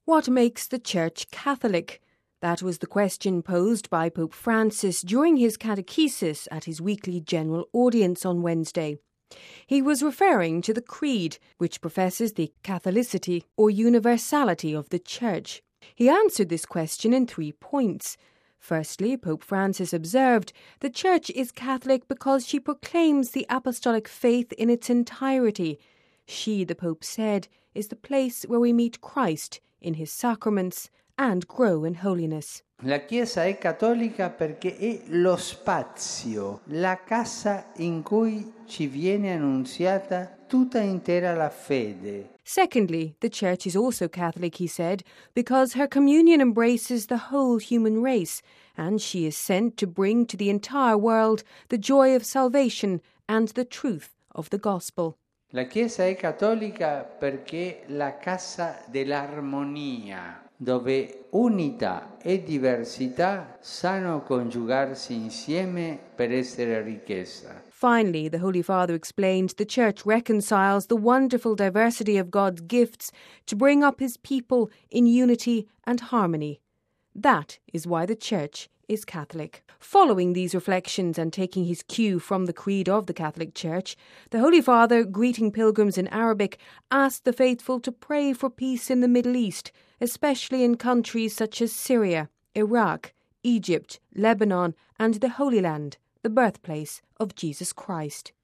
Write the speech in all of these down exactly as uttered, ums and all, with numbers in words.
What makes the Church Catholic? That was the question posed by Pope Francis during his catechesis at his weekly general audience on Wednesday. He was referring to the Creed, which professes the Catholicity or universality of the Church. He answered this question in three points. Firstly, Pope Francis observed, the Church is Catholic because she proclaims the apostolic faith in its entirety. She, the Pope said, is the place where we meet Christ in his sacraments and grow in holiness. La Chiesa è cattolica perché è lo spazio, la casa in cui ci viene annunziata tutta intera la fede. Secondly, the Church is also Catholic, he said, because her communion embraces the whole human race, and she is sent to bring to the entire world the joy of salvation and the truth of the gospel. La Chiesa è cattolica perché la casa dell'armonia, dove unità e diversità sanno coniugarsi insieme per essere ricchezza. Finally, the Holy Father explained the Church reconciles the wonderful diversity of God's gifts to bring up his people in unity and harmony. That is why the Church is Catholic. Following these reflections and taking his cue from the Creed of the Catholic Church, the Holy Father, greeting pilgrims in Arabic, asked the faithful to pray for peace in the Middle East, especially in countries such as Syria, Iraq, Egypt, Lebanon, and the Holy Land, the birthplace of Jesus Christ.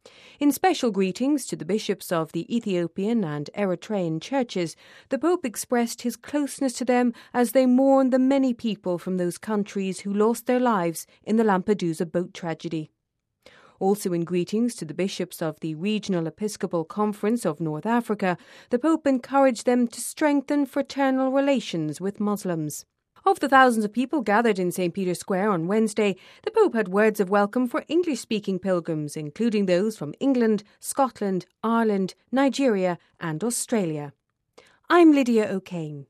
In special greetings to the bishops of the Ethiopian and Eritrean churches, the Pope expressed his closeness to them as they mourn the many people from those countries who lost their lives in the Lampedusa boat tragedy. Also in greetings to the bishops of the Regional Episcopal Conference of North Africa, the Pope encouraged them to strengthen fraternal relations with Muslims. Of the thousands of people gathered in Saint Peter's Square on Wednesday, the Pope had words of welcome for English-speaking pilgrims, including those from England, Scotland, Ireland, Nigeria and Australia. I'm Lydia O'Kane.